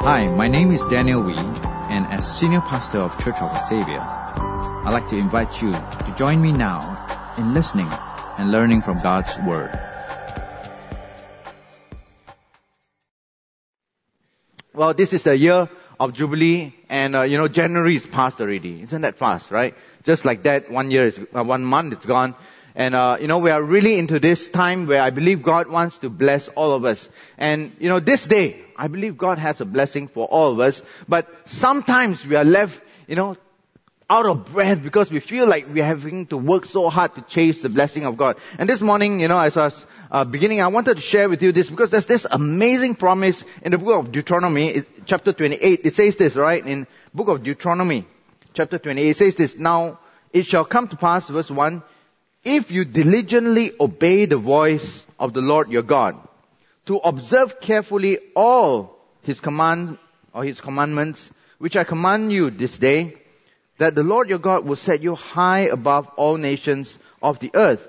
Hi, my name is Daniel Wee, and as Senior Pastor of Church of the Savior, I'd like to invite you to join me now in listening and learning from God's Word. Well, this is the year of Jubilee, and January is past already. Isn't that fast, right? Just like that, 1 year is 1 month, it's gone. And, we are really into this time where I believe God wants to bless all of us. And, this day, I believe God has a blessing for all of us. But sometimes we are left, out of breath because we feel like we're having to work so hard to chase the blessing of God. And this morning, as I was beginning, I wanted to share with you this because there's this amazing promise in the book of Deuteronomy, chapter 28. It says this, right? In book of Deuteronomy, chapter 28, it says this, "Now it shall come to pass," verse 1, "if you diligently obey the voice of the Lord your God, to observe carefully all His command or His commandments, which I command you this day, that the Lord your God will set you high above all nations of the earth."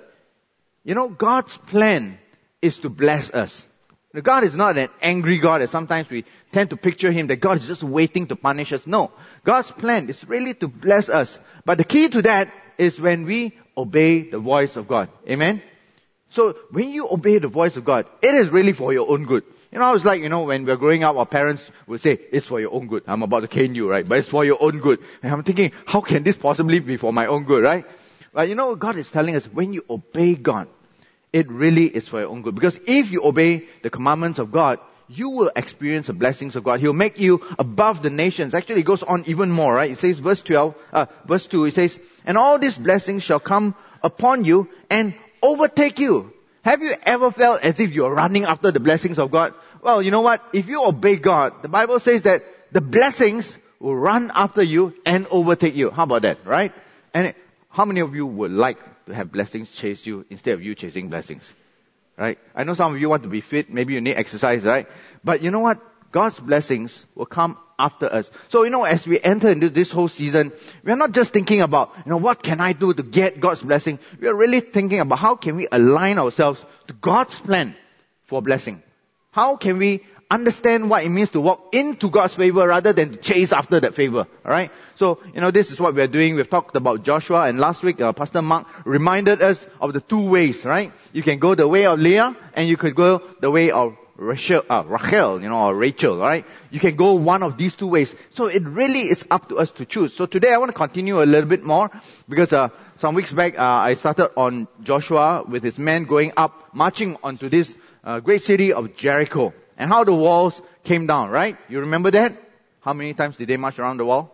God's plan is to bless us. God is not an angry God as sometimes we tend to picture Him, that God is just waiting to punish us. No. God's plan is really to bless us. But the key to that is when we obey the voice of God. Amen? So when you obey the voice of God, it is really for your own good. It's like, when we're growing up, our parents would say, "It's for your own good." I'm about to cane you, right? But it's for your own good. And I'm thinking, how can this possibly be for my own good, right? But God is telling us, when you obey God, it really is for your own good. Because if you obey the commandments of God, you will experience the blessings of God. He'll make you above the nations. Actually, it goes on even more, right? It says, verse 2, it says, "And all these blessings shall come upon you and overtake you." Have you ever felt as if you're running after the blessings of God? Well, you know what? If you obey God, the Bible says that the blessings will run after you and overtake you. How about that, right? And how many of you would like to have blessings chase you instead of you chasing blessings? Right? I know some of you want to be fit. Maybe you need exercise, right? But you know what? God's blessings will come after us. So, as we enter into this whole season, we are not just thinking about, what can I do to get God's blessing? We are really thinking about how can we align ourselves to God's plan for blessing. How can we understand what it means to walk into God's favor rather than to chase after that favor. Alright? So, this is what we are doing. We've talked about Joshua, and last week, Pastor Mark reminded us of the two ways, right? You can go the way of Leah, and you could go the way of Rachel, or Rachel, right? You can go one of these two ways. So it really is up to us to choose. So today I want to continue a little bit more, because some weeks back, I started on Joshua with his men going up, marching onto this great city of Jericho. And how the walls came down, right? You remember that? How many times did they march around the wall?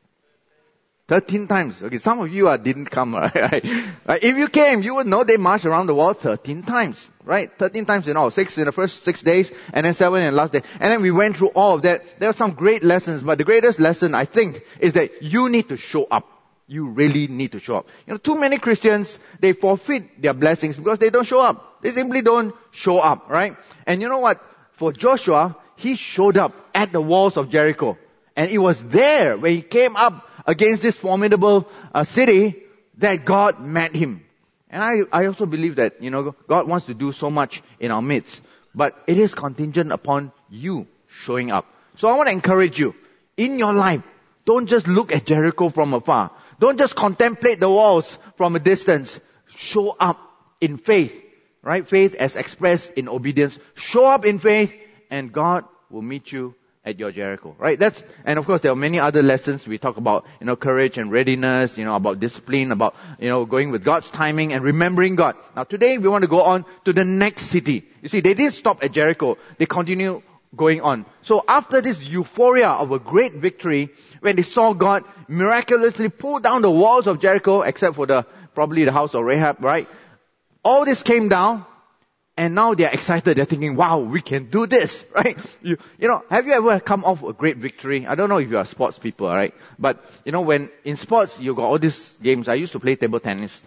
13 times. Okay, some of you didn't come, right? If you came, you would know they marched around the wall 13 times, right? 13 times in all. 6 in the first 6 days, and then 7 in the last day. And then we went through all of that. There are some great lessons, but the greatest lesson, I think, is that you need to show up. You really need to show up. Too many Christians, they forfeit their blessings because they don't show up. They simply don't show up, right? And you know what? For Joshua, he showed up at the walls of Jericho. And it was there, when he came up against this formidable city, that God met him. And I also believe that, God wants to do so much in our midst. But it is contingent upon you showing up. So I want to encourage you, in your life, don't just look at Jericho from afar. Don't just contemplate the walls from a distance. Show up in faith. Right? Faith as expressed in obedience. Show up in faith, and God will meet you at your Jericho. Right? And of course there are many other lessons. We talk about, courage and readiness, about discipline, about, going with God's timing and remembering God. Now today we want to go on to the next city. You see, they didn't stop at Jericho. They continue going on. So after this euphoria of a great victory, when they saw God miraculously pull down the walls of Jericho, except for probably the house of Rahab, right? All this came down, and now they're excited. They're thinking, wow, we can do this, right? Have you ever come off a great victory? I don't know if you are sports people, right? But, when in sports, you got all these games. I used to play table tennis,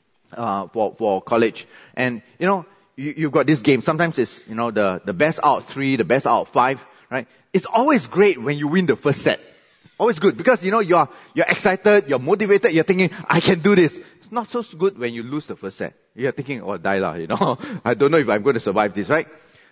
for college. And, you've got this game. Sometimes it's, the best out of 3, the best out of 5, right? It's always great when you win the first set. Always good, because, you're excited, you're motivated, you're thinking, I can do this. It's not so good when you lose the first set. You're thinking, oh, die lah, I don't know if I'm going to survive this, right?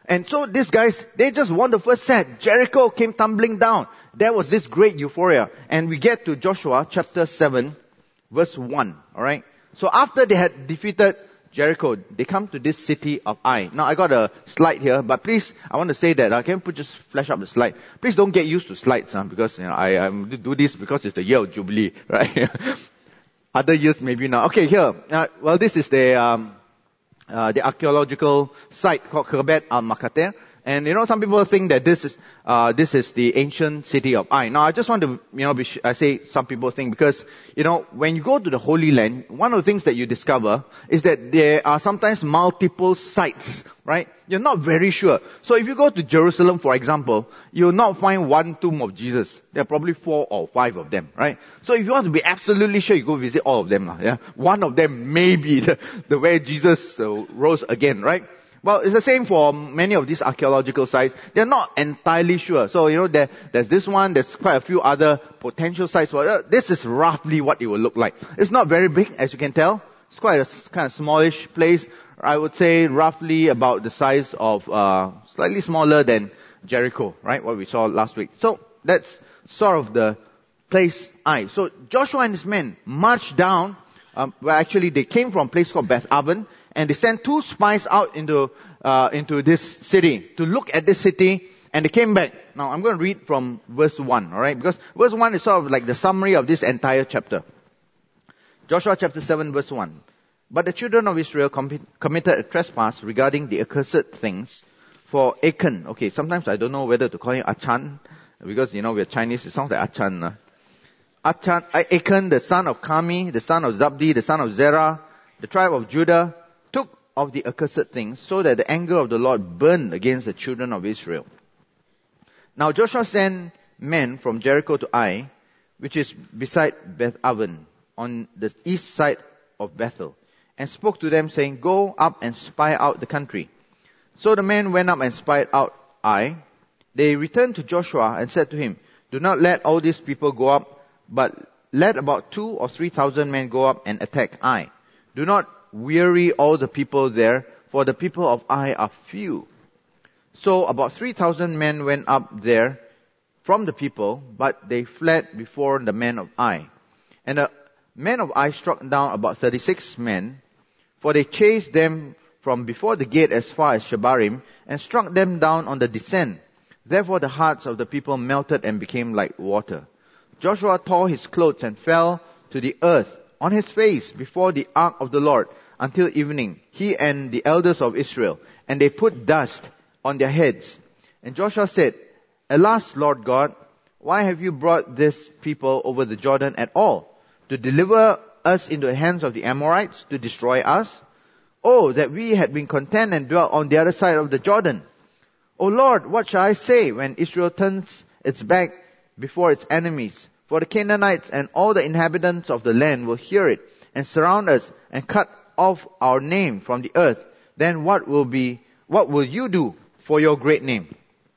And so these guys, they just won the first set. Jericho came tumbling down. There was this great euphoria. And we get to Joshua chapter 7, verse 1. Alright? So after they had defeated Jericho, they come to this city of Ai. Now I got a slide here, but please, I want to say that, can you just flash up the slide? Please don't get used to slides, because I do this because it's the year of Jubilee, right? Other years maybe not. Okay, here. This is the archaeological site called Khirbet al-Makater. And some people think that this is the ancient city of Ai. Now I just want to, I say some people think because, when you go to the Holy Land, one of the things that you discover is that there are sometimes multiple sites, right? You're not very sure. So if you go to Jerusalem, for example, you'll not find one tomb of Jesus. There are probably 4 or 5 of them, right? So if you want to be absolutely sure, you go visit all of them, yeah? One of them may be the way Jesus rose again, right? Well, it's the same for many of these archaeological sites. They're not entirely sure. So, there's this one, there's quite a few other potential sites. This is roughly what it will look like. It's not very big, as you can tell. It's quite a kind of smallish place. I would say roughly about the size of, slightly smaller than Jericho, right? What we saw last week. So, that's sort of the place Ai. So, Joshua and his men marched down, actually they came from a place called Beth Aven, and they sent 2 spies out into this city to look at this city, and they came back. Now, I'm going to read from verse 1, alright? Because verse 1 is sort of like the summary of this entire chapter. Joshua chapter 7, verse 1. But the children of Israel committed a trespass regarding the accursed things for Achan. Okay, sometimes I don't know whether to call him Achan, because, we're Chinese, it sounds like Achan. Achan, the son of Carmi, the son of Zabdi, the son of Zerah, the tribe of Judah, took of the accursed things, so that the anger of the Lord burned against the children of Israel. Now Joshua sent men from Jericho to Ai, which is beside Beth Aven, on the east side of Bethel, and spoke to them, saying, Go up and spy out the country. So the men went up and spied out Ai. They returned to Joshua and said to him, Do not let all these people go up, but let about 2,000 or 3,000 men go up and attack Ai. Do not weary all the people there, for the people of Ai are few. So about 3,000 men went up there from the people, but they fled before the men of Ai. And the men of Ai struck down about 36 men, for they chased them from before the gate as far as Shebarim, and struck them down on the descent. Therefore the hearts of the people melted and became like water. Joshua tore his clothes and fell to the earth on his face before the ark of the Lord until evening, he and the elders of Israel, and they put dust on their heads. And Joshua said, Alas, Lord God, why have you brought this people over the Jordan at all? To deliver us into the hands of the Amorites, to destroy us? Oh, that we had been content and dwelt on the other side of the Jordan. O Lord, what shall I say when Israel turns its back before its enemies? For the Canaanites and all the inhabitants of the land will hear it and surround us and cut off our name from the earth. Then what will you do for your great name?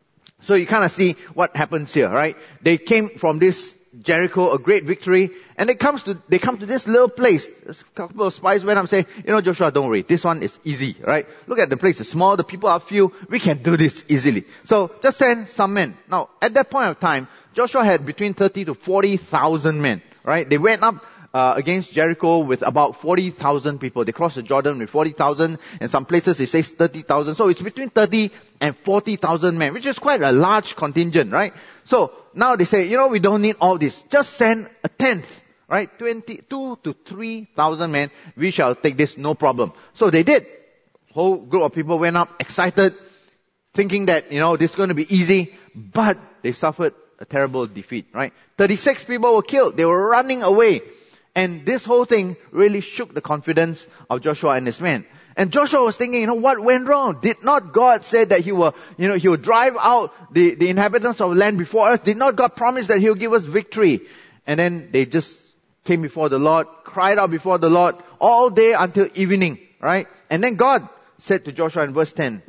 So you kind of see what happens here, right? They came from this Jericho, a great victory, and they come to this little place. A couple of spies went up and say, Joshua, don't worry, this one is easy, right? Look at the place, it's small, the people are few, we can do this easily. So just send some men. Now, at that point of time, Joshua had between 30 to 40,000 men, right? They went up against Jericho with about 40,000 people. They crossed the Jordan with 40,000. In some places it says 30,000. So it's between 30 and 40,000 men, which is quite a large contingent, right? So now they say, we don't need all this. Just send a tenth, right? 22 to 3,000 men. We shall take this, no problem. So they did. Whole group of people went up excited, thinking that, this is going to be easy, but they suffered a terrible defeat, right? 36 people were killed. They were running away. And this whole thing really shook the confidence of Joshua and his men. And Joshua was thinking, what went wrong? Did not God say that he will drive out the inhabitants of the land before us? Did not God promise that he will give us victory? And then they just came before the Lord, cried out before the Lord all day until evening, right? And then God said to Joshua in verse 10,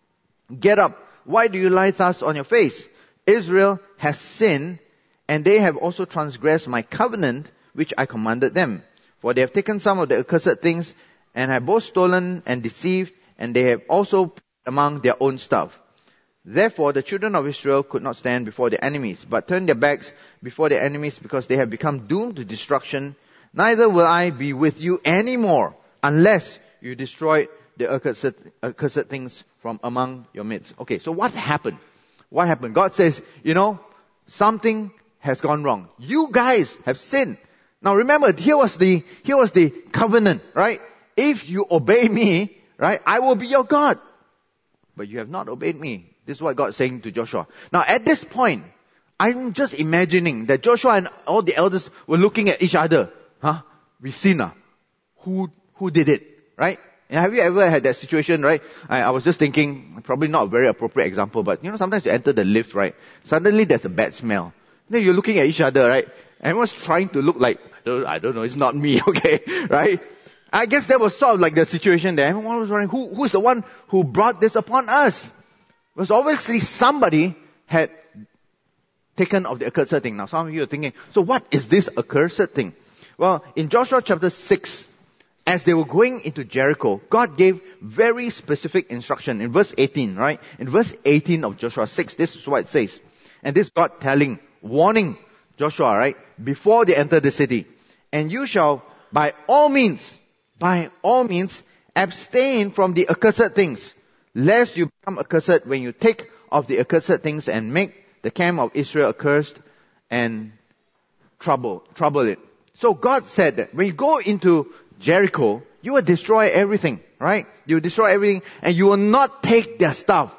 Get up. Why do you lie thus on your face? Israel has sinned, and they have also transgressed my covenant, which I commanded them. For they have taken some of the accursed things, and have both stolen and deceived, and they have also among their own stuff. Therefore, the children of Israel could not stand before their enemies, but turned their backs before their enemies because they have become doomed to destruction. Neither will I be with you anymore unless you destroy the accursed things from among your midst. Okay, so what happened? What happened? God says, something has gone wrong. You guys have sinned. Now remember, here was the covenant, right? If you obey me, right, I will be your God. But you have not obeyed me. This is what God is saying to Joshua. Now at this point, I'm just imagining that Joshua and all the elders were looking at each other. We sinned. Who did it? Right? And have you ever had that situation, right? I was just thinking, probably not a very appropriate example, but sometimes you enter the lift, right? Suddenly there's a bad smell. Then you're looking at each other, right? Everyone's trying to look like, I don't know, it's not me, okay? Right? I guess that was sort of like the situation there. Everyone was wondering, who's the one who brought this upon us? It was obviously somebody had taken of the accursed thing. Now some of you are thinking, so what is this accursed thing? Well, in Joshua chapter 6, as they were going into Jericho, God gave very specific instruction in verse 18, right? In verse 18 of Joshua 6, this is what it says. And this God warning Joshua, right? Before they enter the city. And you shall by all means, abstain from the accursed things, lest you become accursed when you take of the accursed things and make the camp of Israel accursed and trouble it. So God said that when you go into Jericho, you will destroy everything, right? You will destroy everything and you will not take their stuff.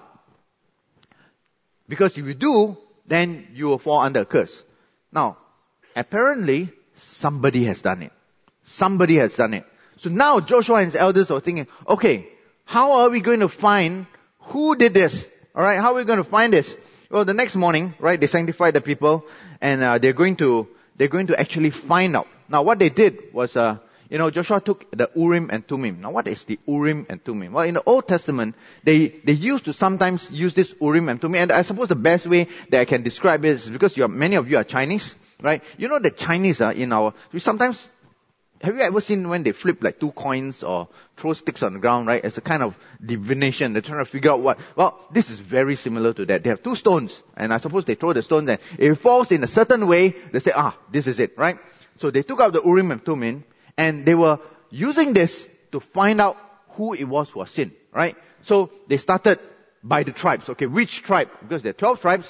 Because if you do, then you will fall under a curse. Now, apparently, somebody has done it. Somebody has done it. So now Joshua and his elders are thinking, okay, how are we going to find who did this? Alright, how are we going to find this? Well, the next morning, right, they sanctified the people and they're going to actually find out. Now what they did was, Joshua took the Urim and Thummim. Now what is the Urim and Thummim? Well, in the Old Testament, they used to sometimes use this Urim and Thummim. And I suppose the best way that I can describe it is because many of you are Chinese, right? You know the Chinese we sometimes, have you ever seen when they flip like 2 coins or throw sticks on the ground, right? As a kind of divination. They're trying to figure out what. Well, this is very similar to that. They have 2 stones. And I suppose they throw the stones and if it falls in a certain way, they say, this is it, right? So they took out the Urim and Thummim and they were using this to find out who it was who was sinned, right? So they started by the tribes. Okay, which tribe? Because there are 12 tribes.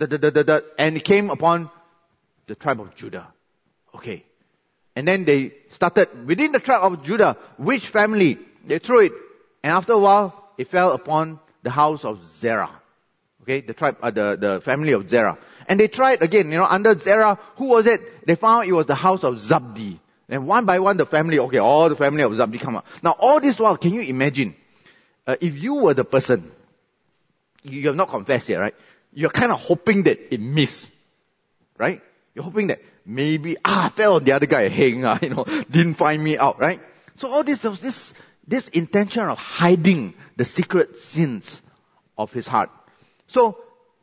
And it came upon the tribe of Judah. Okay. And then they started within the tribe of Judah, which family? They threw it. And after a while, it fell upon the house of Zerah. Okay, the tribe, the family of Zerah. And they tried again, under Zerah, who was it? They found it was the house of Zabdi. And one by one, all the family of Zabdi come up. Now, all this while, can you imagine, if you were the person, you have not confessed yet, right? You're kind of hoping that it missed, right? You're hoping that maybe, fell on the other guy, didn't find me out, right? So all this intention of hiding the secret sins of his heart. So,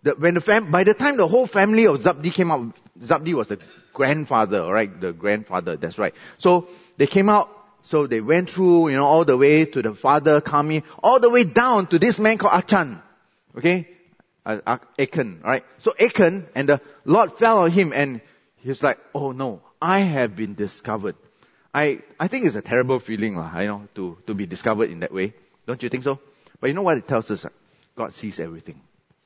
by the time the whole family of Zabdi came out, Zabdi was the grandfather, right? The grandfather, that's right. So, they came out, so they went through, all the way to the father, Kami, all the way down to this man called Achan. Okay? Achan, right? So Achan, and the Lord fell on him and he was like, oh no, I have been discovered. I think it's a terrible feeling, to be discovered in that way. Don't you think so? But you know what it tells us? God sees everything.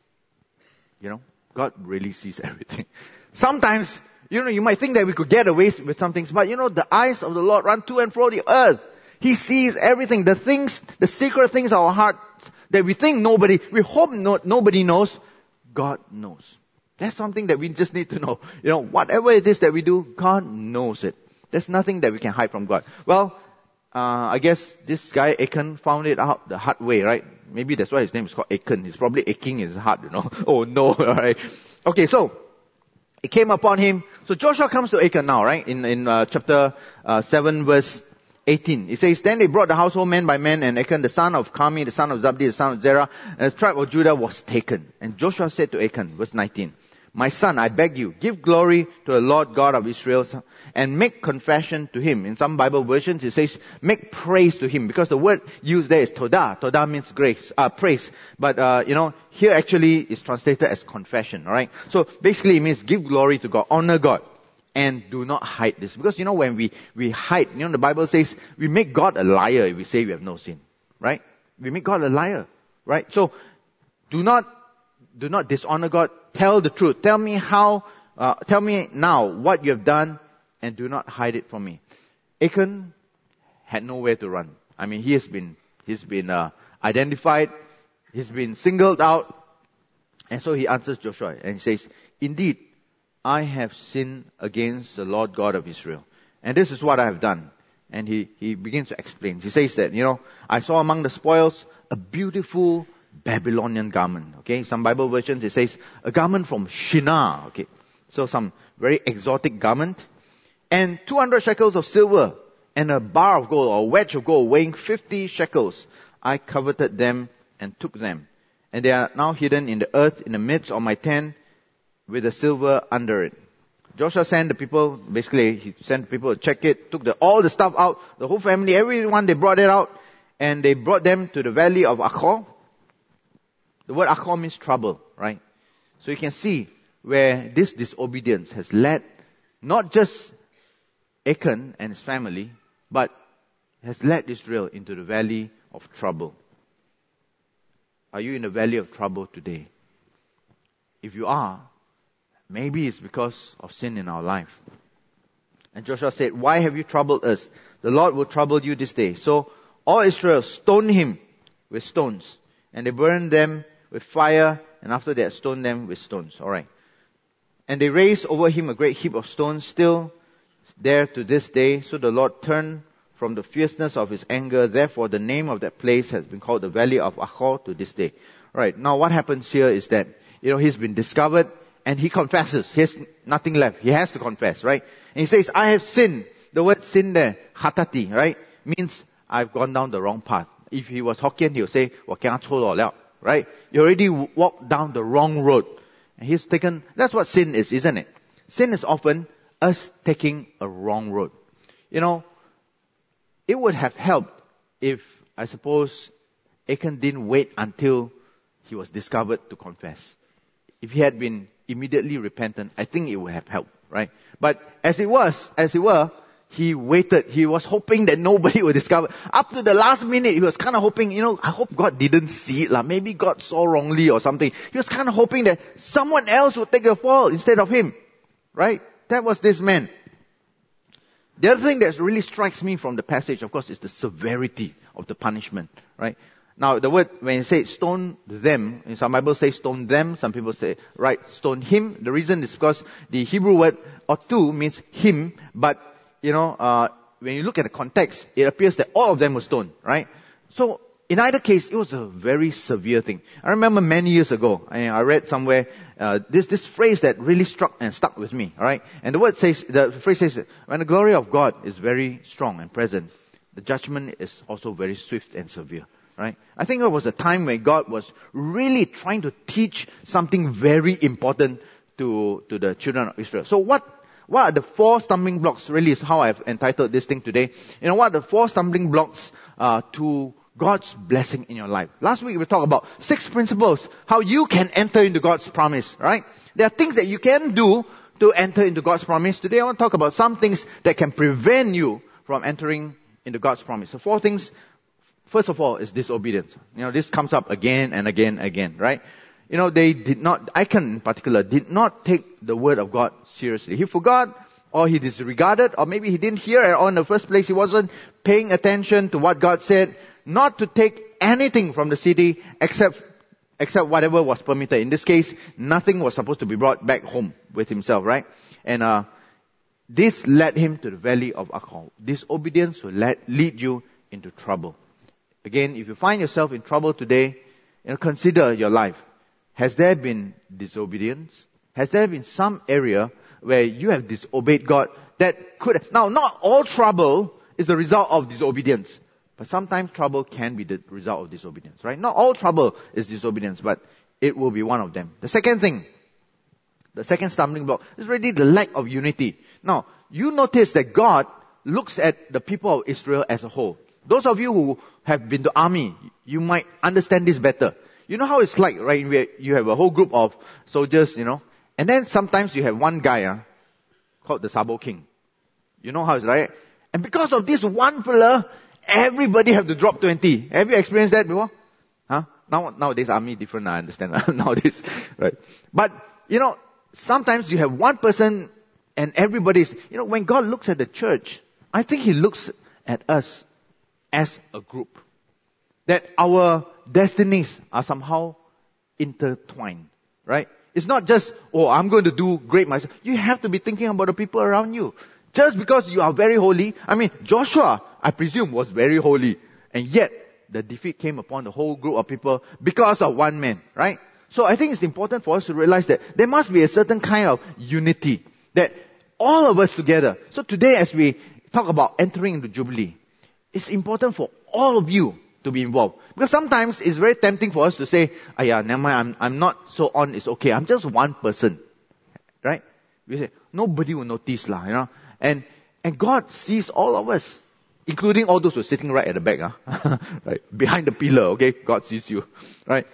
God really sees everything. Sometimes, you might think that we could get away with some things, but the eyes of the Lord run to and fro the earth. He sees everything, the secret things of our hearts that we think we hope nobody knows, God knows. That's something that we just need to know. Whatever it is that we do, God knows it. There's nothing that we can hide from God. Well, I guess this guy Achan found it out the hard way, right? Maybe that's why his name is called Achan. He's probably aching in his heart, Oh no, alright. Okay, so, it came upon him. So Joshua comes to Achan now, right? In chapter 7 verse 18. It says, then they brought the household man by man, and Achan, the son of Kami, the son of Zabdi, the son of Zerah, and the tribe of Judah was taken. And Joshua said to Achan, verse 19, My son, I beg you, give glory to the Lord God of Israel and make confession to him. In some Bible versions, it says, make praise to him, because the word used there is todah. Todah means grace, praise. But, here actually is translated as confession, alright? So basically it means give glory to God, honor God, and do not hide this. Because, when we hide, the Bible says we make God a liar if we say we have no sin, right? We make God a liar, right? So, do not dishonor God. Tell the truth. Tell me now what you have done, and do not hide it from me. Achan had nowhere to run. I mean, he's been identified. He's been singled out. And so he answers Joshua and he says, indeed, I have sinned against the Lord God of Israel. And this is what I have done. And he begins to explain. He says that, I saw among the spoils a beautiful Babylonian garment. Okay, some Bible versions it says a garment from Shinar. Okay, so some very exotic garment, and 200 shekels of silver, and a bar of gold or a wedge of gold weighing 50 shekels. I coveted them and took them, and they are now hidden in the earth in the midst of my tent, with the silver under it. Joshua sent the people. Basically, he sent people to check it, took all the stuff out, the whole family, everyone. They brought it out, and they brought them to the valley of Achor. The word Achor means trouble, right? So you can see where this disobedience has led not just Achan and his family, but has led Israel into the valley of trouble. Are you in the valley of trouble today? If you are, maybe it's because of sin in our life. And Joshua said, why have you troubled us? The Lord will trouble you this day. So all Israel stoned him with stones, and they burned them with fire, and after that stoned them with stones. Alright. And they raised over him a great heap of stones, still there to this day. So the Lord turned from the fierceness of his anger. Therefore the name of that place has been called the Valley of Achor to this day. Alright, now what happens here is that, he's been discovered, and he confesses. He has nothing left. He has to confess, right? And he says, I have sinned. The word sin there, hatati, right? Means I've gone down the wrong path. If he was Hokkien, he would say, 我驚錯路了. Right? You already walked down the wrong road. And that's what sin is, isn't it? Sin is often us taking a wrong road. It would have helped if, I suppose, Achan didn't wait until he was discovered to confess. If he had been immediately repentant, I think it would have helped, right? But as it were, he waited. He was hoping that nobody would discover. Up to the last minute, he was kind of hoping, I hope God didn't see it. Maybe God saw wrongly or something. He was kind of hoping that someone else would take the fall instead of him. Right? That was this man. The other thing that really strikes me from the passage, of course, is the severity of the punishment. Right? Now, the word, when it says stone them, in some Bibles say stone them, some people say, stone him. The reason is because the Hebrew word otu means him, but when you look at the context, it appears that all of them were stoned, right? So, in either case, it was a very severe thing. I remember many years ago, I read somewhere, this phrase that really stuck with me, alright? And the phrase says, when the glory of God is very strong and present, the judgment is also very swift and severe, right? I think it was a time when God was really trying to teach something very important to the children of Israel. So what are the 4 stumbling blocks, really is how I've entitled this thing today. What are the 4 stumbling blocks to God's blessing in your life? Last week we talked about 6 principles, how you can enter into God's promise, right? There are things that you can do to enter into God's promise. Today I want to talk about some things that can prevent you from entering into God's promise. So 4 things. First of all is disobedience. This comes up again and again, right? Achan in particular did not take the word of God seriously. He forgot, or he disregarded, or maybe he didn't hear it all in the first place. He wasn't paying attention to what God said, not to take anything from the city except whatever was permitted. In this case, nothing was supposed to be brought back home with himself, right? And this led him to the valley of Achor. Disobedience will lead you into trouble. Again, if you find yourself in trouble today, consider your life. Has there been disobedience? Has there been some area where you have disobeyed God that could... Now, not all trouble is the result of disobedience. But sometimes trouble can be the result of disobedience, right? Not all trouble is disobedience, but it will be one of them. The second thing The second stumbling block is really the lack of unity. Now, you notice that God looks at the people of Israel as a whole. Those of you who have been to army, you might understand this better. You know how it's like, right? Where you have a whole group of soldiers, and then sometimes you have one guy called the Sabo King. You know how it's like? And because of this one fella, everybody have to drop 20. Have you experienced that before? Nowadays army different, I understand. Nowadays, right? But, sometimes you have one person and everybody's, when God looks at the church, I think He looks at us as a group. That our destinies are somehow intertwined, right? It's not just, I'm going to do great myself. You have to be thinking about the people around you. Just because you are very holy, Joshua, I presume, was very holy. And yet, the defeat came upon the whole group of people because of one man, right? So I think it's important for us to realize that there must be a certain kind of unity. That all of us together. So today as we talk about entering into Jubilee, it's important for all of you to be involved. Because sometimes it's very tempting for us to say, never mind, I'm not so on, it's okay. I'm just one person. Right? We say, nobody will notice lah, And God sees all of us, including all those who are sitting right at the back, right? Behind the pillar, okay? God sees you. Right?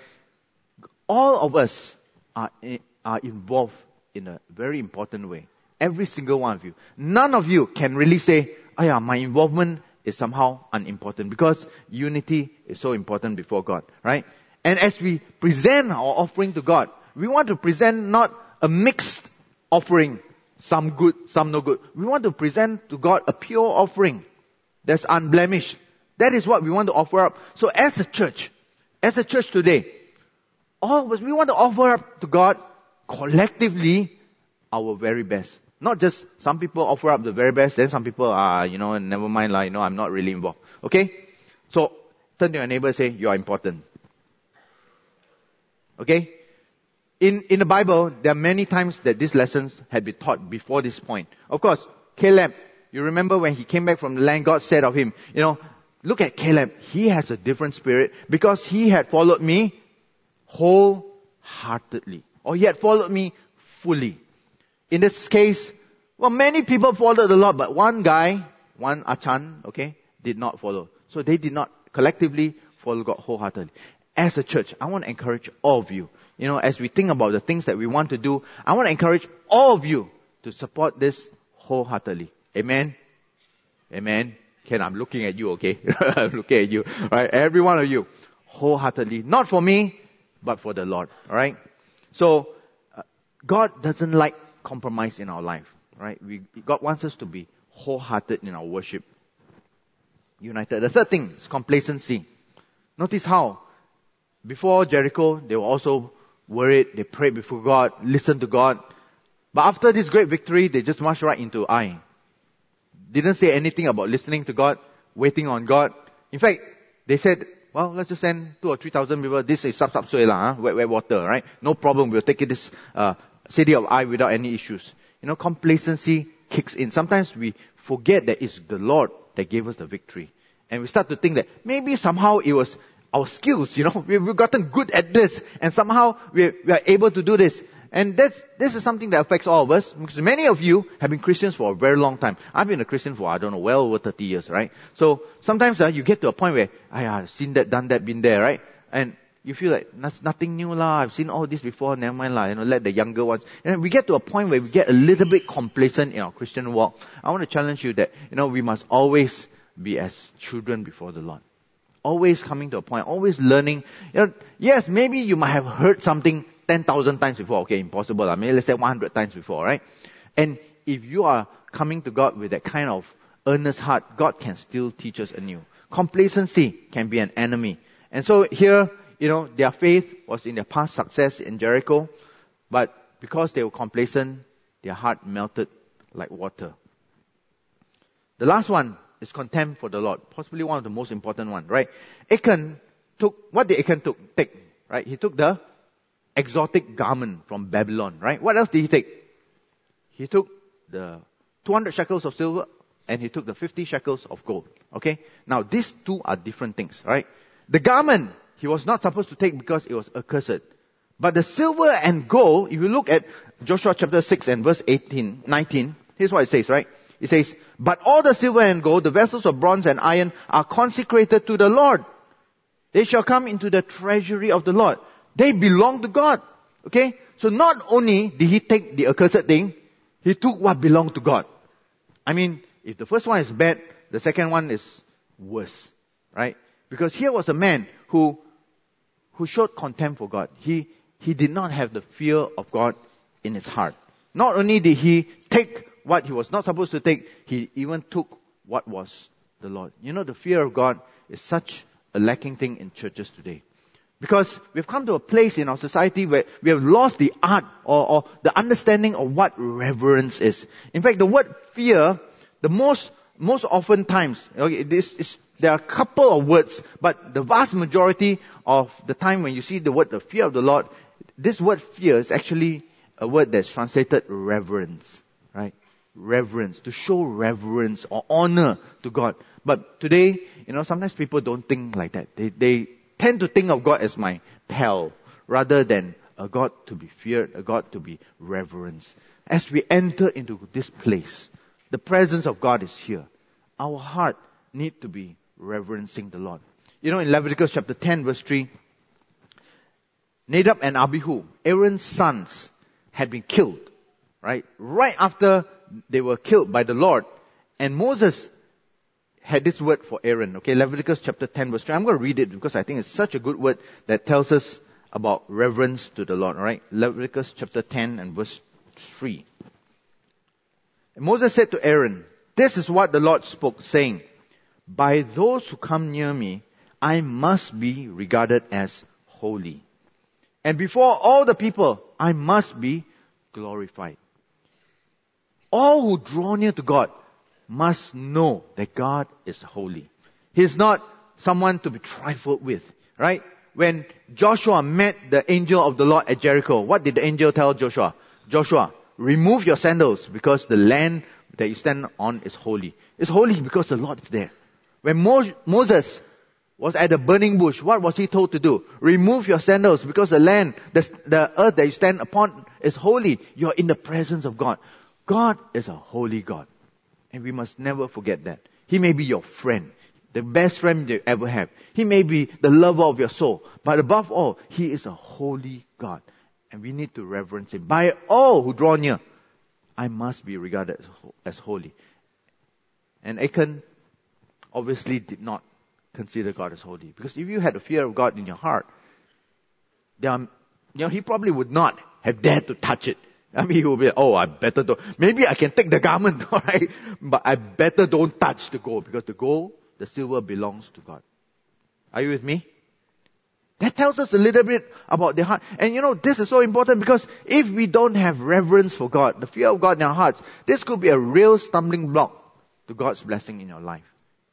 All of us are involved in a very important way. Every single one of you. None of you can really say, my involvement is somehow unimportant, because unity is so important before God, right? And as we present our offering to God, we want to present not a mixed offering, some good, some no good. We want to present to God a pure offering that's unblemished. That is what we want to offer up. So as a church today, all of us, we want to offer up to God collectively our very best. Not just some people offer up the very best, then some people never mind lah, I'm not really involved. Okay? So, turn to your neighbor and say, you are important. Okay? In the Bible, there are many times that these lessons had been taught before this point. Of course, Caleb, you remember when he came back from the land, God said of him, look at Caleb, he has a different spirit because he had followed me wholeheartedly. Or he had followed me fully. In this case, many people followed the Lord, but one guy, one Achan, did not follow. So they did not collectively follow God wholeheartedly. As a church, I want to encourage all of you. As we think about the things that we want to do, I want to encourage all of you to support this wholeheartedly. Amen? Amen? Ken, I'm looking at you, okay? I'm looking at you. Right? Every one of you. Wholeheartedly. Not for me, but for the Lord. Alright? So, God doesn't like compromise in our life, right? God wants us to be wholehearted in our worship. United. The third thing is complacency. Notice how before Jericho, they were also worried. They prayed before God, listened to God. But after this great victory, they just marched right into Ai. Didn't say anything about listening to God, waiting on God. In fact, they said, let's just send 2,000 or 3,000 people. This is wet water, right? No problem. We'll take this city of Ai without any issues. Complacency kicks in. Sometimes we forget that it's the Lord that gave us the victory. And we start to think that maybe somehow it was our skills, we've gotten good at this, and somehow we are able to do this. And this is something that affects all of us, because many of you have been Christians for a very long time. I've been a Christian for, well over 30 years, right? So sometimes you get to a point where, I've seen that, done that, been there, right? And you feel like, that's nothing new lah, I've seen all this before, never mind lah, let the younger ones. And we get to a point where we get a little bit complacent in our Christian walk. I want to challenge you that, we must always be as children before the Lord. Always coming to a point, always learning. Yes, maybe you might have heard something 10,000 times before. Okay, impossible. Maybe let's say 100 times before, right? And if you are coming to God with that kind of earnest heart, God can still teach us anew. Complacency can be an enemy. And so here, their faith was in their past success in Jericho, but because they were complacent, their heart melted like water. The last one is contempt for the Lord. Possibly one of the most important one, right? What did Achan take? Right? He took the exotic garment from Babylon, right? What else did he take? He took the 200 shekels of silver and he took the 50 shekels of gold. Okay? Now, these two are different things, right? The garment, he was not supposed to take because it was accursed. But the silver and gold, if you look at Joshua chapter 6 and verse 19, here's what it says, right? It says, but all the silver and gold, the vessels of bronze and iron are consecrated to the Lord. They shall come into the treasury of the Lord. They belong to God. Okay? So not only did he take the accursed thing, he took what belonged to God. I mean, if the first one is bad, the second one is worse. Right? Because here was a man who showed contempt for God. He did not have the fear of God in his heart. Not only did he take what he was not supposed to take, he even took what was the Lord. You know, the fear of God is such a lacking thing in churches today. Because we've come to a place in our society where we have lost the art or the understanding of what reverence is. In fact, the word fear, the most often times, okay, there are a couple of words, but the vast majority of the time when you see the word the fear of the Lord, this word fear is actually a word that's translated reverence, right? Reverence, to show reverence or honor to God. But today, sometimes people don't think like that. They tend to think of God as my pal, rather than a God to be feared, a God to be reverenced. As we enter into this place, the presence of God is here. Our heart needs to be reverencing the Lord. In Leviticus chapter 10 verse 3, Nadab and Abihu, Aaron's sons, had been killed, right? Right after they were killed by the Lord. And Moses had this word for Aaron. Okay, Leviticus chapter 10 verse 3. I'm going to read it because I think it's such a good word that tells us about reverence to the Lord. Alright, Leviticus chapter 10 and verse 3. And Moses said to Aaron, this is what the Lord spoke, saying, by those who come near me, I must be regarded as holy. And before all the people, I must be glorified. All who draw near to God must know that God is holy. He's not someone to be trifled with, right? When Joshua met the angel of the Lord at Jericho, what did the angel tell Joshua? Joshua, remove your sandals because the land that you stand on is holy. It's holy because the Lord is there. When Moses was at the burning bush, what was he told to do? Remove your sandals because the land, the earth that you stand upon is holy. You're in the presence of God. God is a holy God. And we must never forget that. He may be your friend, the best friend you ever have. He may be the lover of your soul. But above all, He is a holy God. And we need to reverence Him. By all who draw near, I must be regarded as holy. And Achan obviously did not consider God as holy. Because if you had a fear of God in your heart, he probably would not have dared to touch it. I mean, he will be, I better don't. Maybe I can take the garment, alright? But I better don't touch the gold, because the gold, the silver belongs to God. Are you with me? That tells us a little bit about the heart. And this is so important, because if we don't have reverence for God, the fear of God in our hearts, this could be a real stumbling block to God's blessing in your life.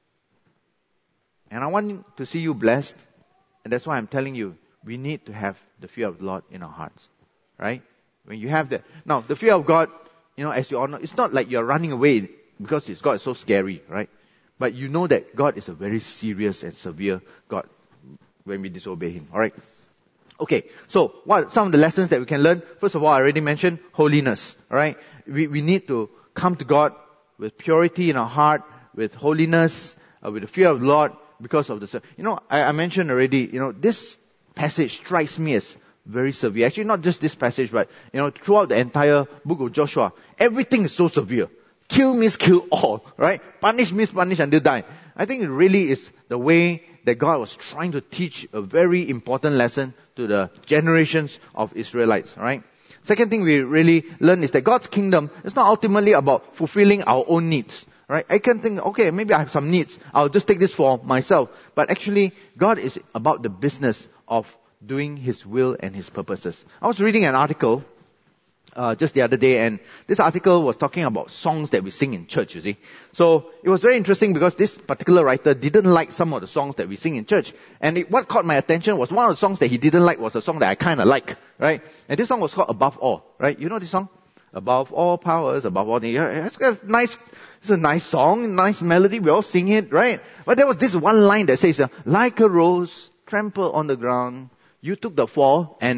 And I want to see you blessed. And that's why I'm telling you, we need to have the fear of the Lord in our hearts. Right? When you have that. Now, the fear of God, as you all know, it's not like you're running away because God is so scary, right? But you know that God is a very serious and severe God when we disobey Him. Alright? Okay, so what are some of the lessons that we can learn? First of all, I already mentioned holiness. Alright? We need to come to God with purity in our heart, with holiness, with the fear of the Lord, because of the... I mentioned already, this passage strikes me as very severe. Actually, not just this passage, but, throughout the entire book of Joshua, everything is so severe. Kill means kill all, right? Punish means punish until die. I think it really is the way that God was trying to teach a very important lesson to the generations of Israelites, right? Second thing we really learn is that God's kingdom is not ultimately about fulfilling our own needs, right? I can think, okay, maybe I have some needs. I'll just take this for myself. But actually, God is about the business of doing His will and His purposes. I was reading an article just the other day, and this article was talking about songs that we sing in church, you see. So it was very interesting because this particular writer didn't like some of the songs that we sing in church. And what caught my attention was one of the songs that he didn't like was a song that I kind of like, right? And this song was called Above All, right? You know this song? Above all powers, above all... It's a nice song, nice melody, we all sing it, right? But there was this one line that says, like a rose trampled on the ground, you took the fall and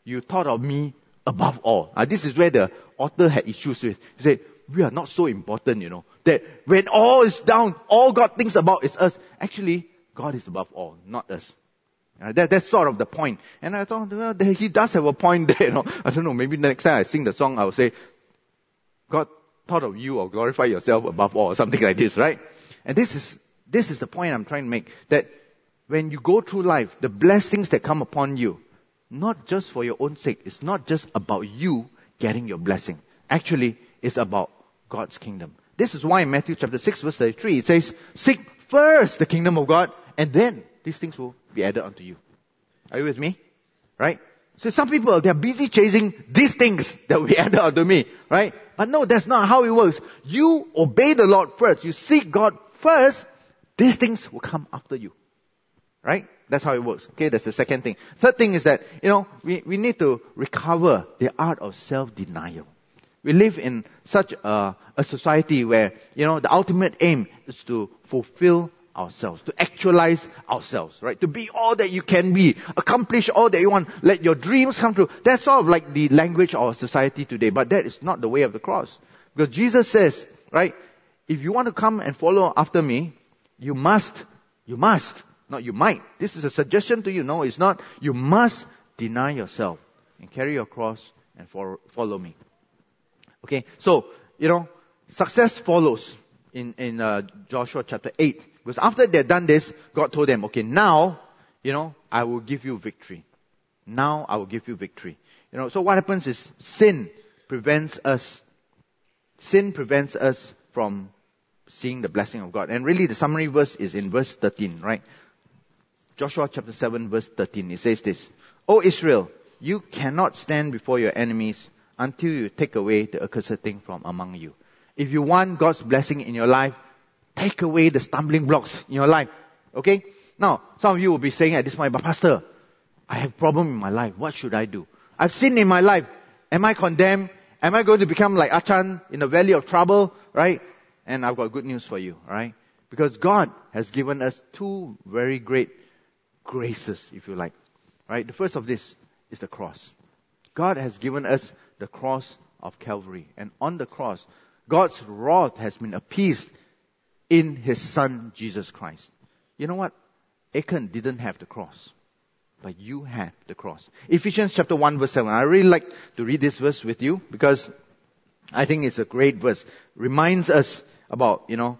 you thought of me above all. This is where the author had issues with. He said, we are not so important, that when all is down, all God thinks about is us. Actually, God is above all, not us. That's sort of the point. And I thought, well, he does have a point there, I don't know, maybe next time I sing the song, I will say, God thought of you or glorify yourself above all, or something like this, right? And this is the point I'm trying to make, that when you go through life, the blessings that come upon you, not just for your own sake, it's not just about you getting your blessing. Actually, it's about God's kingdom. This is why in Matthew chapter 6 verse 33, it says, seek first the kingdom of God, and then these things will be added unto you. Are you with me? Right? So some people, they're busy chasing these things that will be added unto me. Right? But no, that's not how it works. You obey the Lord first. You seek God first. These things will come after you. Right? That's how it works. Okay, that's the second thing. Third thing is that, we need to recover the art of self-denial. We live in such a society where, the ultimate aim is to fulfill ourselves, to actualize ourselves, right? To be all that you can be, accomplish all that you want, let your dreams come true. That's sort of like the language of our society today, but that is not the way of the cross. Because Jesus says, right, if you want to come and follow after me, you must, not you might. This is a suggestion to you. No, it's not. You must deny yourself and carry your cross and follow me. Okay, so, success follows in Joshua chapter 8. Because after they've done this, God told them, okay, now, I will give you victory. Now I will give you victory. So what happens is sin prevents us from seeing the blessing of God. And really the summary verse is in verse 13, right? Joshua chapter 7 verse 13. It says this, O Israel, you cannot stand before your enemies until you take away the accursed thing from among you. If you want God's blessing in your life, take away the stumbling blocks in your life. Okay? Now, some of you will be saying at this point, but Pastor, I have a problem in my life. What should I do? I've sinned in my life. Am I condemned? Am I going to become like Achan in the valley of trouble? Right? And I've got good news for you. Right? Because God has given us two very great graces, if you like. Right? The first of this is the cross. God has given us the cross of Calvary. And on the cross, God's wrath has been appeased in His Son, Jesus Christ. You know what? Achan didn't have the cross, but you have the cross. Ephesians chapter 1 verse 7. I really like to read this verse with you because I think it's a great verse. Reminds us about, the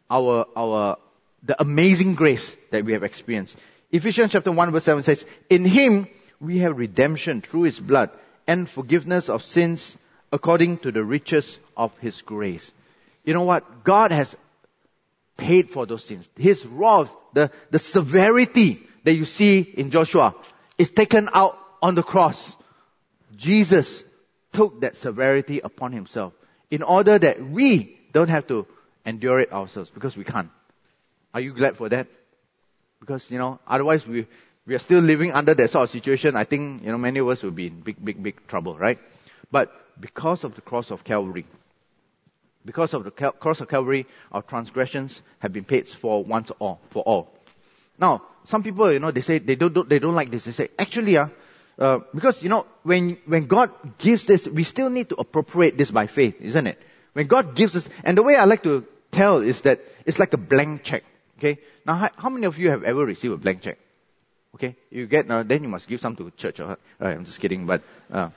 amazing grace that we have experienced. Ephesians chapter 1 verse 7 says, in Him we have redemption through His blood and forgiveness of sins according to the riches of His grace. You know what? God has paid for those sins. His wrath, the severity that you see in Joshua is taken out on the cross. Jesus took that severity upon Himself in order that we don't have to endure it ourselves, because we can't. Are you glad for that? Because, otherwise we are still living under that sort of situation. I think, many of us will be in big trouble, right? But because of the cross of Calvary, our transgressions have been paid for once for all. Now, some people, they say they don't like this. They say, actually, because when God gives this, we still need to appropriate this by faith, isn't it? When God gives us, and the way I like to tell is that it's like a blank check. Okay. Now, how many of you have ever received a blank check? Okay, you get then you must give some to church. Right? I'm just kidding, but.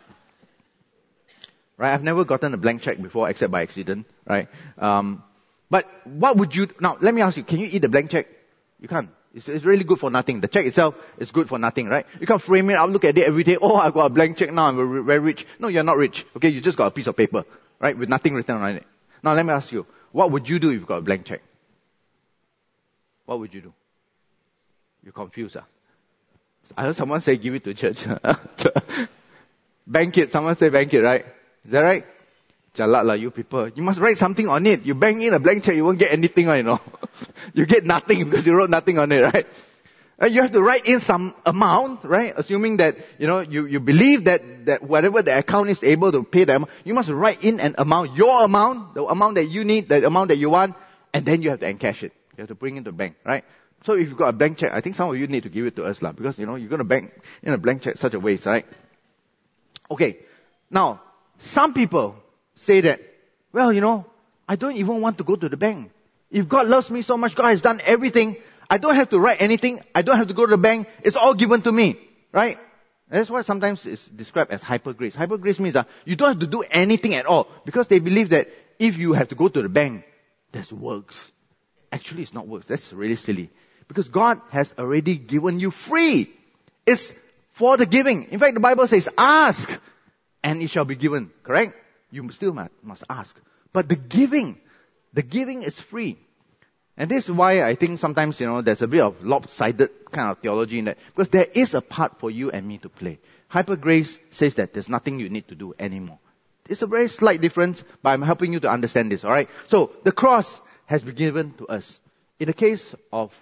Right, I've never gotten a blank check before except by accident, right? But what would you, now let me ask you, can you eat the blank check? You can't. It's really good for nothing. The check itself is good for nothing, right? You can't frame it up, look at it every day, oh, I've got a blank check now, I'm very rich. No, you're not rich. Okay, you just got a piece of paper, right, with nothing written on it. Now let me ask you, what would you do if you've got a blank check? What would you do? You're confused, I heard someone say give it to church. Bank it, someone say bank it, right? Is that right? Jalat lah, you people. You must write something on it. You bang in a blank check, you won't get anything on it, You get nothing because you wrote nothing on it, right? And you have to write in some amount, right? Assuming that, you believe that whatever the account is able to pay the amount, you must write in an amount, your amount, the amount that you need, the amount that you want, and then you have to encash it. You have to bring it to the bank, right? So if you've got a blank check, I think some of you need to give it to us, because, you're going to bank in a blank check such a waste, right? Okay. Now, some people say that, well, I don't even want to go to the bank. If God loves me so much, God has done everything. I don't have to write anything. I don't have to go to the bank. It's all given to me. Right? That's why sometimes it's described as hyper grace. Hyper grace means that you don't have to do anything at all. Because they believe that if you have to go to the bank, there's works. Actually, it's not works. That's really silly. Because God has already given you free. It's for the giving. In fact, the Bible says, ask and it shall be given. Correct? You still must ask. But the giving is free. And this is why I think sometimes, there's a bit of lopsided kind of theology in that. Because there is a part for you and me to play. Hyper grace says that there's nothing you need to do anymore. It's a very slight difference, but I'm helping you to understand this, alright? So, the cross has been given to us. In the case of,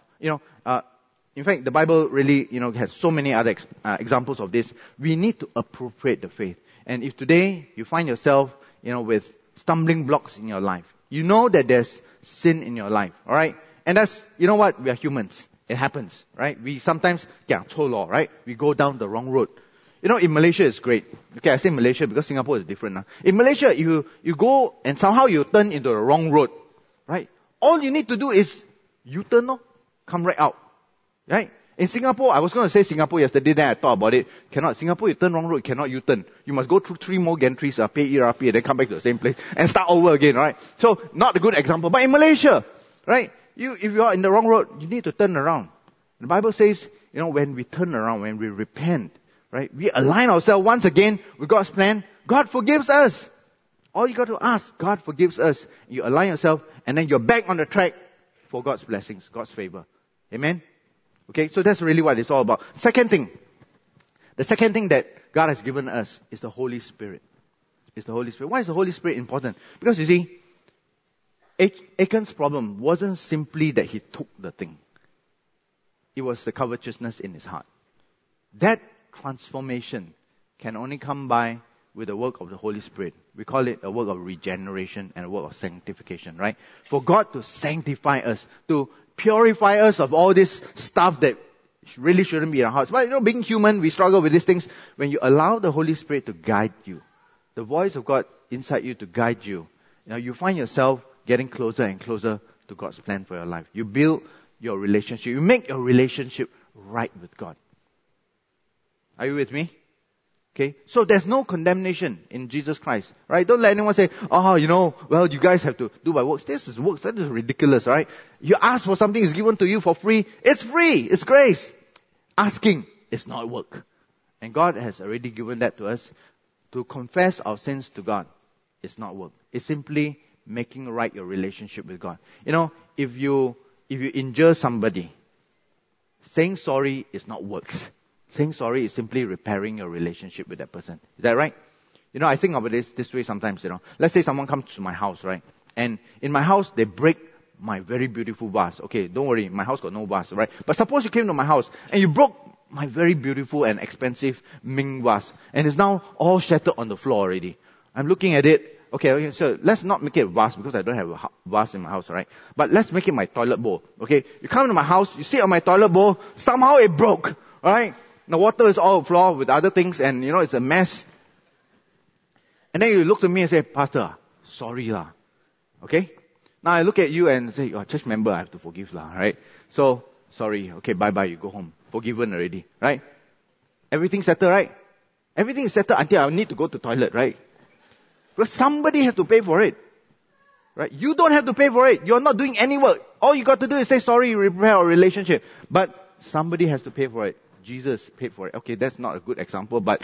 in fact, the Bible really, has so many other examples of this. We need to appropriate the faith. And if today you find yourself, with stumbling blocks in your life, you know that there's sin in your life, alright? And that's, we are humans. It happens, right? We sometimes, right? We go down the wrong road. In Malaysia it's great. Okay, I say Malaysia because Singapore is different now. In Malaysia, you go and somehow you turn into the wrong road, right? All you need to do is U-turn, come right out, right? In Singapore, I was going to say Singapore yesterday, then I thought about it. Cannot. Singapore, you turn wrong road, cannot U-turn. You must go through 3 more gantries, pay ERP, and then come back to the same place and start over again, right? So, not a good example. But in Malaysia, right? If you are in the wrong road, you need to turn around. The Bible says, when we turn around, when we repent, right? We align ourselves once again with God's plan. God forgives us. All you got to ask, God forgives us. You align yourself, and then you're back on the track for God's blessings, God's favor. Amen? Okay, so that's really what it's all about. The second thing that God has given us is the Holy Spirit. It's the Holy Spirit. Why is the Holy Spirit important? Because you see, Achan's problem wasn't simply that he took the thing. It was the covetousness in his heart. That transformation can only come by with the work of the Holy Spirit. We call it a work of regeneration and a work of sanctification, right? For God to sanctify us, to purify us of all this stuff that really shouldn't be in our hearts. But being human, we struggle with these things. When you allow the Holy Spirit to guide you, the voice of God inside you to guide you, you find yourself getting closer and closer to God's plan for your life. You build your relationship. You make your relationship right with God. Are you with me? Okay. So there's no condemnation in Jesus Christ, right? Don't let anyone say, you guys have to do by works. This is works. That is ridiculous, right? You ask for something, it's given to you for free. It's free. It's grace. Asking is not work. And God has already given that to us. To confess our sins to God is not work. It's simply making right your relationship with God. If you injure somebody, saying sorry is not works. Saying sorry is simply repairing your relationship with that person. Is that right? I think about this way sometimes, Let's say someone comes to my house, right? And in my house, they break my very beautiful vase. Okay, don't worry, my house got no vase, right? But suppose you came to my house and you broke my very beautiful and expensive Ming vase. And it's now all shattered on the floor already. I'm looking at it. Okay, so let's not make it a vase because I don't have a vase in my house, right? But let's make it my toilet bowl. Okay, you come to my house, you sit on my toilet bowl, somehow it broke, alright? The water is all over the floor with other things and, it's a mess. And then you look to me and say, Pastor, sorry lah. Okay? Now I look at you and say, church member, I have to forgive lah, right? So, sorry. Okay, bye-bye, you go home. Forgiven already, right? Everything settled, right? Everything is settled until I need to go to the toilet, right? Because somebody has to pay for it. Right? You don't have to pay for it. You're not doing any work. All you got to do is say sorry, repair our relationship. But somebody has to pay for it. Jesus paid for it. Okay, that's not a good example, but,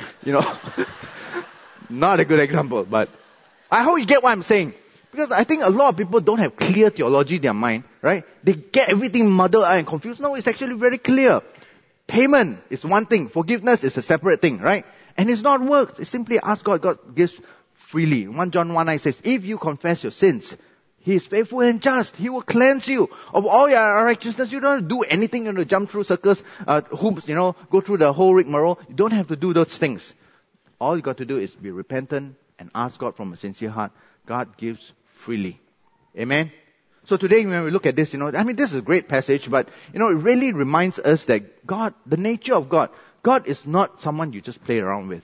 not a good example, but I hope you get what I'm saying. Because I think a lot of people don't have clear theology in their mind, right? They get everything muddled and confused. No, it's actually very clear. Payment is one thing. Forgiveness is a separate thing, right? And it's not works. It's simply ask God. God gives freely. 1 John 1:9 says, if you confess your sins, He is faithful and just. He will cleanse you of all your unrighteousness. You don't have to do anything, jump through circles, hoops, go through the whole rigmarole. You don't have to do those things. All you got to do is be repentant and ask God from a sincere heart. God gives freely. Amen? So today when we look at this, this is a great passage, but, it really reminds us that God, the nature of God is not someone you just play around with.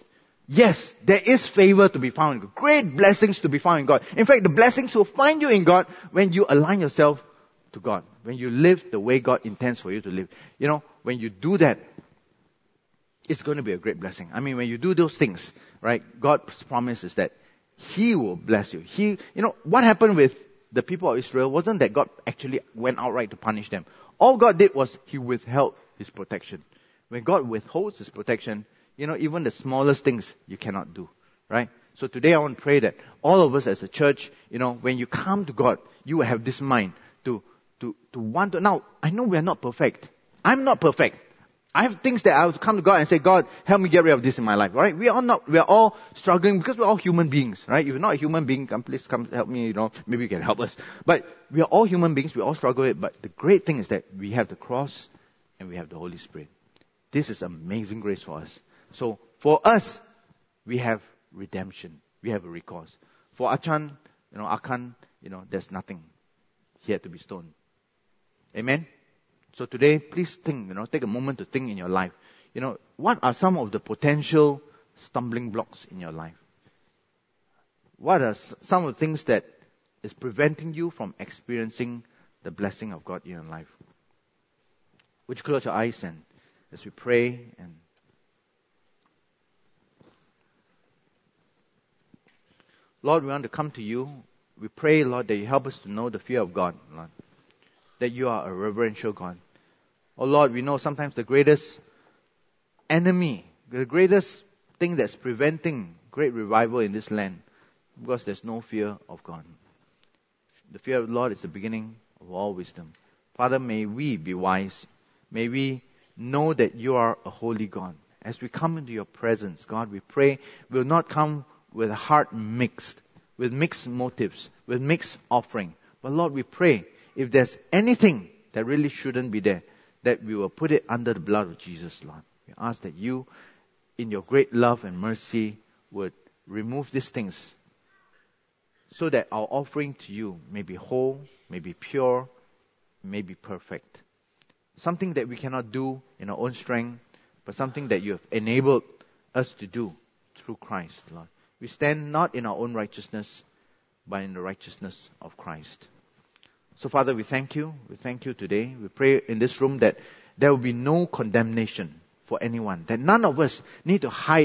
Yes, there is favor to be found in God. Great blessings to be found in God. In fact, the blessings will find you in God when you align yourself to God. When you live the way God intends for you to live. You know, when you do that, it's going to be a great blessing. I mean, when you do those things, right, God's promise is that He will bless you. What happened with the people of Israel wasn't that God actually went outright to punish them. All God did was He withheld His protection. When God withholds His protection, even the smallest things you cannot do, right? So today I want to pray that all of us as a church, when you come to God, you will have this mind to want to. Now, I know we are not perfect. I'm not perfect. I have things that I have to come to God and say, God, help me get rid of this in my life, right? We are all struggling because we're all human beings, right? If you're not a human being, please come help me, maybe you can help us. But we are all human beings, we all struggle with it. But the great thing is that we have the cross and we have the Holy Spirit. This is amazing grace for us. So for us, we have redemption. We have a recourse. For Achan, Akan, there's nothing. He had to be stoned. Amen? So today, please think, take a moment to think in your life. What are some of the potential stumbling blocks in your life? What are some of the things that is preventing you from experiencing the blessing of God in your life? Would you close your eyes and as we pray and Lord, we want to come to you. We pray, Lord, that you help us to know the fear of God, Lord. That you are a reverential God. Oh Lord, we know sometimes the greatest enemy, the greatest thing that's preventing great revival in this land, because there's no fear of God. The fear of the Lord is the beginning of all wisdom. Father, may we be wise. May we know that you are a holy God. As we come into your presence, God, we pray we'll not come with a heart mixed, with mixed motives, with mixed offering. But Lord, we pray if there's anything that really shouldn't be there, that we will put it under the blood of Jesus, Lord. We ask that you, in your great love and mercy, would remove these things so that our offering to you may be whole, may be pure, may be perfect. Something that we cannot do in our own strength, but something that you have enabled us to do through Christ, Lord. We stand not in our own righteousness, but in the righteousness of Christ. So Father, we thank you. We thank you today. We pray in this room that there will be no condemnation for anyone. That none of us need to hide.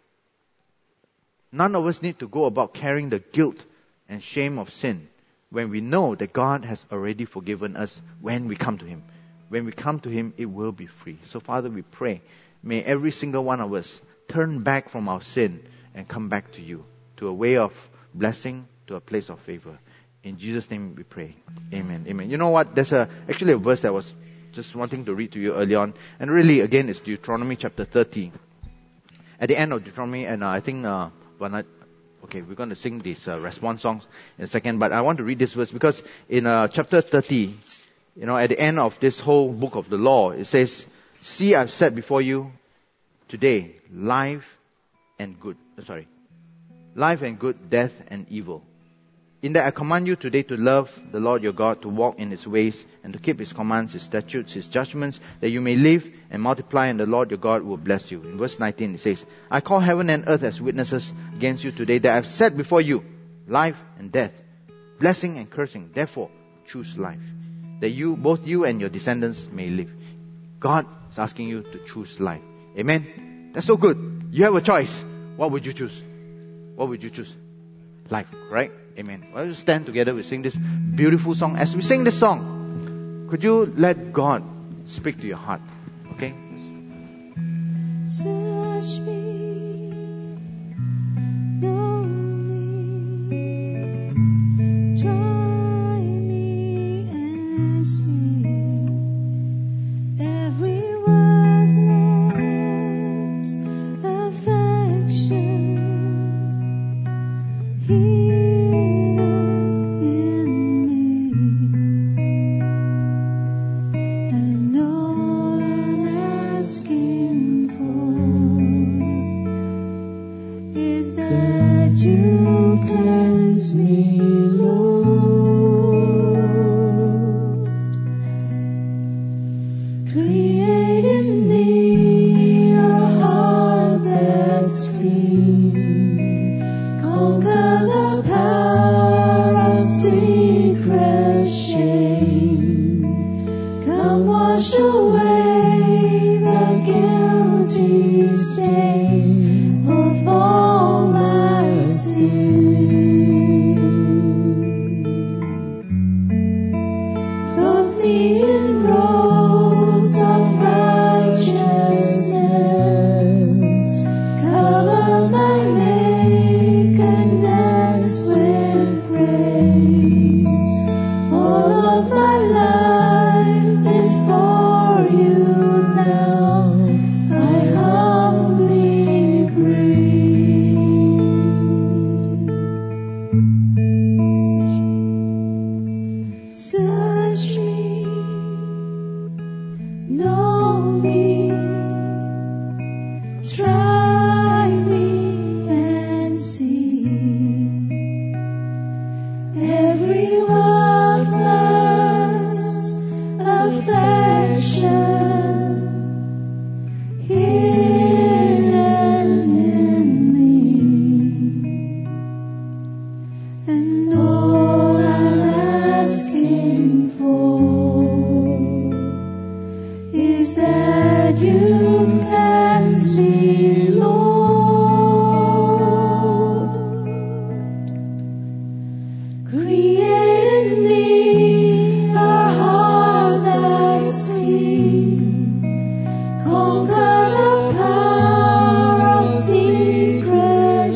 None of us need to go about carrying the guilt and shame of sin when we know that God has already forgiven us when we come to Him. When we come to Him, it will be free. So Father, we pray, may every single one of us turn back from our sin and come back to you, to a way of blessing, to a place of favor. In Jesus' name we pray. Amen. Amen. You know what? There's actually a verse that I was just wanting to read to you early on. And really, again, it's Deuteronomy chapter 30. At the end of Deuteronomy, and I think, we're going to sing these response songs in a second. But I want to read this verse because in chapter 30, at the end of this whole book of the law, it says, "See, I've set before you today life and good, death and evil. In that I command you today to love the Lord your God, to walk in His ways, and to keep His commands, His statutes, His judgments, that you may live and multiply, and the Lord your God will bless you." In verse 19 it says, "I call heaven and earth as witnesses against you today, that I have set before you life and death, blessing and cursing. Therefore, choose life, that both you and your descendants may live." God is asking you to choose life. Amen? That's so good. You have a choice. What would you choose? What would you choose? Life, right? Amen. Well, let's stand together. We sing this beautiful song. As we sing this song, could you let God speak to your heart? Okay? Search me, know me, try me and see every worthless affection. And all I'm asking for every worthless affection hidden in me, and all I'm asking for is that you cleanse me, Lord. Create in me a heart that's clean. Conquer the power of secret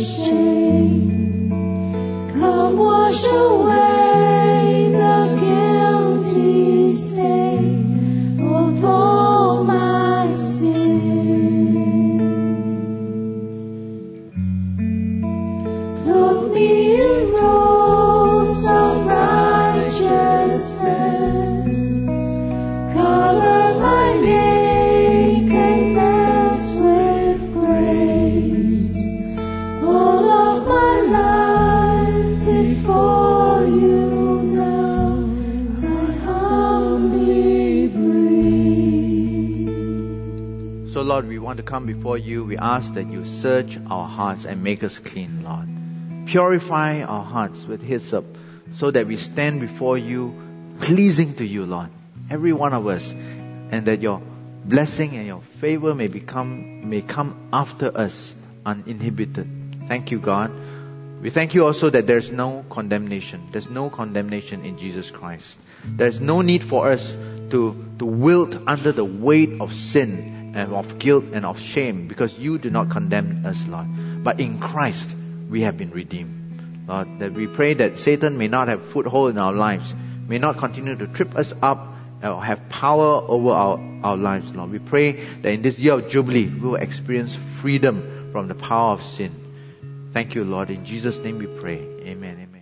shame. Come wash away the guilty stain of all my sin. Clothe me in robes of righteousness. Cover my nakedness with grace. All of my life before you now, I humbly bring. So Lord, we want to come before you. We ask that you search our hearts and make us clean, Lord. Purify our hearts with hyssop so that we stand before you pleasing to you, Lord. Every one of us. And that your blessing and your favor may come after us uninhibited. Thank you, God. We thank you also that there's no condemnation. There's no condemnation in Jesus Christ. There's no need for us to wilt under the weight of sin and of guilt and of shame, because you do not condemn us, Lord. But in Christ, we have been redeemed. Lord, that we pray that Satan may not have foothold in our lives, may not continue to trip us up or have power over our lives, Lord. We pray that in this year of Jubilee, we will experience freedom from the power of sin. Thank you, Lord. In Jesus' name we pray. Amen. Amen.